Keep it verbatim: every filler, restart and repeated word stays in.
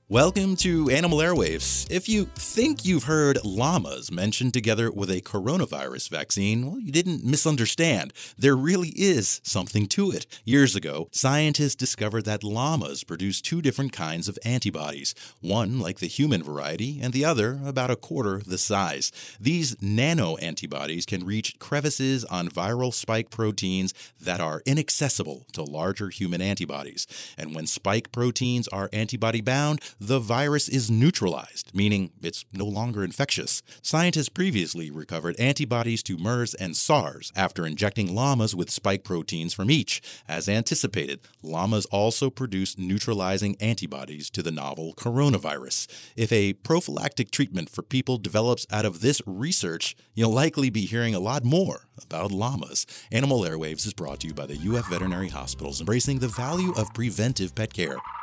Welcome to Animal Airwaves. If you think you've heard llamas mentioned together with a coronavirus vaccine, well, you didn't misunderstand. There really is something to it. Years ago, scientists discovered that llamas produce two different kinds of antibodies, one like the human variety and the other about a quarter the size. These nano-antibodies can reach crevices on viral spike proteins that are inaccessible to larger human antibodies. And when spike proteins are antibody-bound, the virus is neutralized, meaning it's no longer infectious. Scientists previously recovered antibodies to MERS and SARS after injecting llamas with spike proteins from each. As anticipated, llamas also produce neutralizing antibodies to the novel coronavirus. If a prophylactic treatment for people develops out of this research, you'll likely be hearing a lot more about llamas. Animal Airwaves is brought to you by the U F Veterinary Hospitals, embracing the value of preventive pet care.